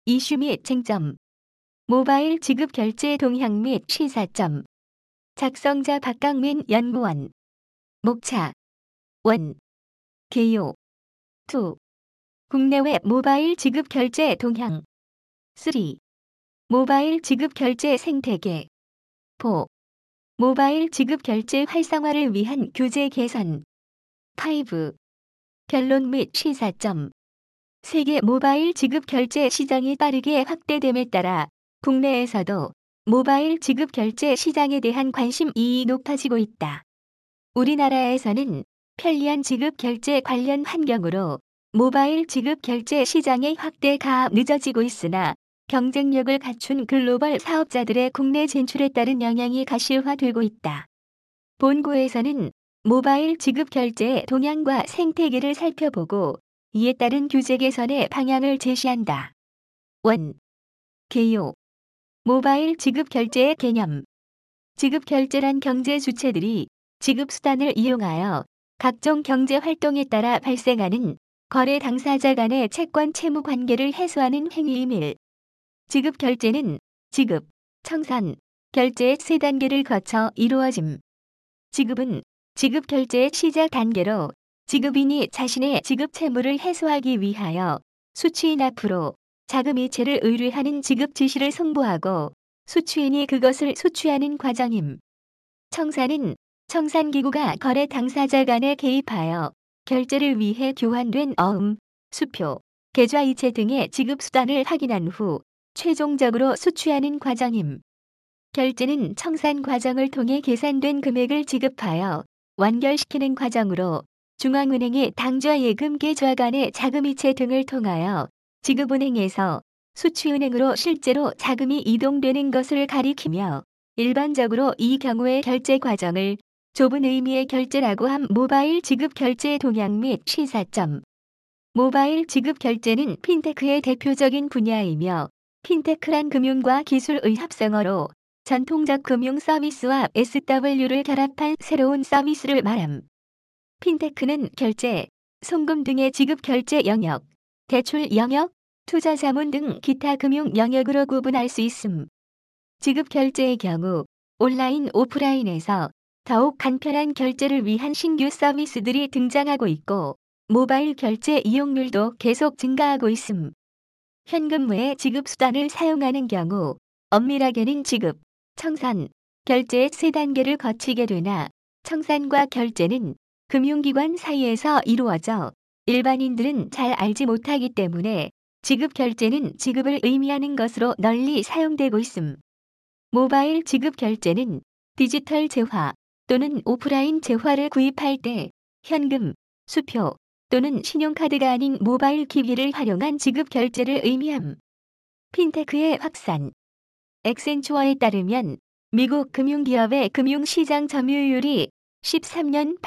이슈 및 쟁점. 모바일 지급 결제 동향 및 시사점. 작성자 박강민 연구원. 목차 1. 개요 2. 국내외 모바일 지급 결제 동향 3. 모바일 지급 결제 생태계 4. 모바일 지급 결제 활성화를 위한 규제 개선 5. 결론 및 시사점. 세계 모바일 지급 결제 시장이 빠르게 확대됨에 따라 국내에서도 모바일 지급 결제 시장에 대한 관심이 높아지고 있다. 우리나라에서는 편리한 지급 결제 관련 환경으로 모바일 지급 결제 시장의 확대가 늦어지고 있으나 경쟁력을 갖춘 글로벌 사업자들의 국내 진출에 따른 영향이 가시화되고 있다. 본고에서는 모바일 지급 결제의 동향과 생태계를 살펴보고 이에 따른 규제 개선의 방향을 제시한다. 1. 개요. 모바일 지급 결제의 개념. 지급 결제란 경제 주체들이 지급 수단을 이용하여 각종 경제 활동에 따라 발생하는 거래 당사자 간의 채권 채무 관계를 해소하는 행위이밀. 지급 결제는 지급, 청산, 결제의 세 단계를 거쳐 이루어짐. 지급은 지급 결제의 시작 단계로 지급인이 자신의 지급 채무를 해소하기 위하여 수취인 앞으로 자금이체를 의뢰하는 지급 지시를 송부하고 수취인이 그것을 수취하는 과정임. 청산은 청산기구가 거래 당사자 간에 개입하여 결제를 위해 교환된 어음, 수표, 계좌이체 등의 지급 수단을 확인한 후 최종적으로 수취하는 과정임. 결제는 청산 과정을 통해 계산된 금액을 지급하여 완결시키는 과정으로 중앙은행의 당좌 예금 계좌 간의 자금이체 등을 통하여 지급은행에서 수취은행으로 실제로 자금이 이동되는 것을 가리키며 일반적으로 이 경우의 결제 과정을 좁은 의미의 결제라고 함. 모바일 지급 결제 동향 및 시사점. 모바일 지급 결제는 핀테크의 대표적인 분야이며 핀테크란 금융과 기술의 합성어로 전통적 금융 서비스와 SW를 결합한 새로운 서비스를 말함. 핀테크는 결제, 송금 등의 지급 결제 영역, 대출 영역, 투자 자문 등 기타 금융 영역으로 구분할 수 있음. 지급 결제의 경우 온라인, 오프라인에서 더욱 간편한 결제를 위한 신규 서비스들이 등장하고 있고 모바일 결제 이용률도 계속 증가하고 있음. 현금 외의 지급 수단을 사용하는 경우 엄밀하게는 지급, 청산, 결제의 세 단계를 거치게 되나 청산과 결제는 금융기관 사이에서 이루어져 일반인들은 잘 알지 못하기 때문에 지급 결제는 지급을 의미하는 것으로 널리 사용되고 있음. 모바일 지급 결제는 디지털 재화 또는 오프라인 재화를 구입할 때 현금, 수표 또는 신용카드가 아닌 모바일 기기를 활용한 지급 결제를 의미함. 핀테크의 확산. 엑센추어에 따르면 미국 금융기업의 금융시장 점유율이 13년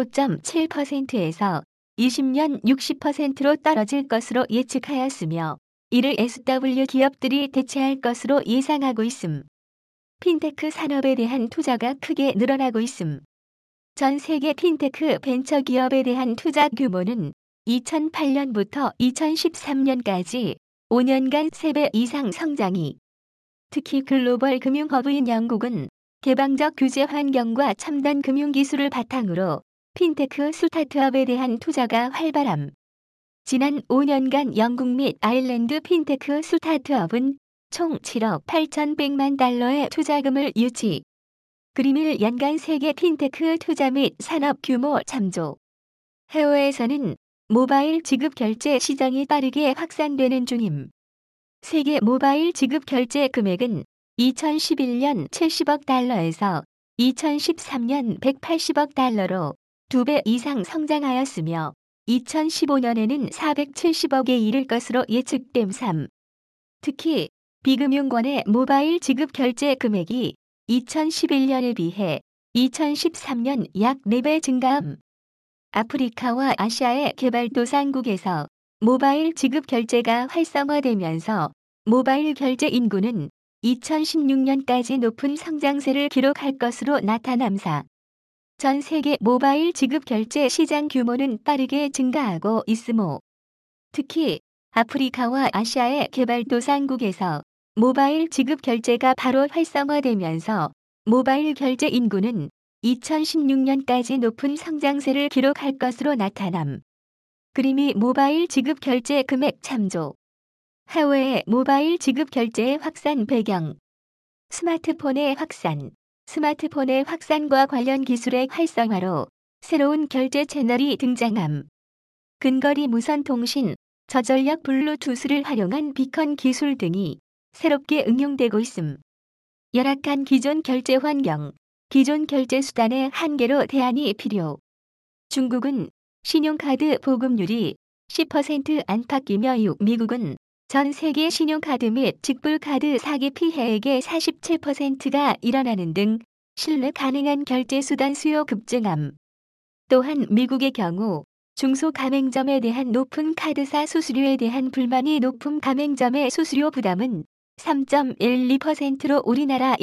85.7%에서 20년 60%로 떨어질 것으로 예측하였으며 이를 SW 기업들이 대체할 것으로 예상하고 있음. 핀테크 산업에 대한 투자가 크게 늘어나고 있음. 전 세계 핀테크 벤처 기업에 대한 투자 규모는 2008년부터 2013년까지 5년간 3배 이상 성장이. 특히 글로벌 금융허브인 영국은 개방적 규제 환경과 첨단 금융 기술을 바탕으로 핀테크 스타트업에 대한 투자가 활발함. 지난 5년간 영국 및 아일랜드 핀테크 스타트업은 총 7억 8,100만 달러의 투자금을 유치. 그리밀 연간 세계 핀테크 투자 및 산업 규모 참조. 해외에서는 모바일 지급 결제 시장이 빠르게 확산되는 중임. 세계 모바일 지급 결제 금액은 2011년 70억 달러에서 2013년 180억 달러로 2배 이상 성장하였으며 2015년에는 470억에 이를 것으로 예측됨. 3. 특히 비금융권의 모바일 지급 결제 금액이 2011년에 비해 2013년 약 4배 증가함. 아프리카와 아시아의 개발도상국에서 모바일 지급 결제가 활성화되면서 모바일 결제 인구는 2016년까지 높은 성장세를 기록할 것으로 나타남사. 전 세계 모바일 지급 결제 시장 규모는 빠르게 증가하고 있으므 특히 아프리카와 아시아의 개발도상국에서 모바일 지급 결제가 바로 활성화되면서 모바일 결제 인구는 2016년까지 높은 성장세를 기록할 것으로 나타남. 그림이 모바일 지급 결제 금액 참조. 해외의 모바일 지급 결제의 확산 배경. 스마트폰의 확산. 스마트폰의 확산과 관련 기술의 활성화로 새로운 결제 채널이 등장함. 근거리 무선 통신, 저전력 블루투스를 활용한 비컨 기술 등이 새롭게 응용되고 있음. 열악한 기존 결제 환경, 기존 결제 수단의 한계로 대안이 필요. 중국은 신용카드 보급률이 10% 안팎이며 미국은 전 세계 신용카드 및 직불카드 사기 피해액의 47%가 일어나는 등 신뢰 가능한 결제 수단 수요 급증함. 또한 미국의 경우 중소가맹점에 대한 높은 카드사 수수료에 대한 불만이 높은 가맹점의 수수료 부담은 3.12%로 우리나라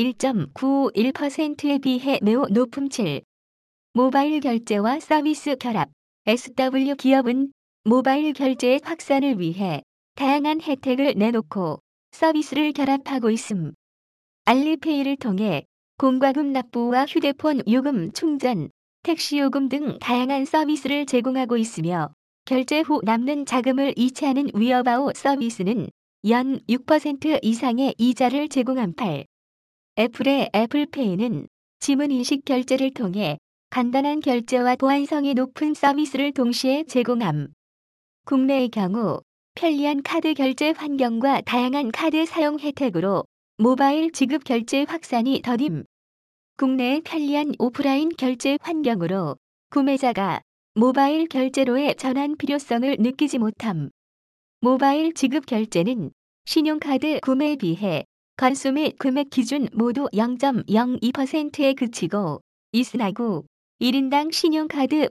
1.91%에 비해 매우 높음. 7. 모바일 결제와 서비스 결합. SW 기업은 모바일 결제의 확산을 위해 다양한 혜택을 내놓고 서비스를 결합하고 있음. 알리페이를 통해 공과금 납부와 휴대폰 요금 충전, 택시 요금 등 다양한 서비스를 제공하고 있으며 결제 후 남는 자금을 이체하는 위어바오 서비스는 연 6% 이상의 이자를 제공함. 8. 애플의 애플페이는 지문인식 결제를 통해 간단한 결제와 보안성이 높은 서비스를 동시에 제공함. 국내의 경우 편리한 카드 결제 환경과 다양한 카드 사용 혜택으로 모바일 지급 결제 확산이 더딤. 국내의 편리한 오프라인 결제 환경으로 구매자가 모바일 결제로의 전환 필요성을 느끼지 못함. 모바일 지급 결제는 신용카드 구매에 비해 건수 및 금액 기준 모두 0.02%에 그치고 있으나구 1인당 신용카드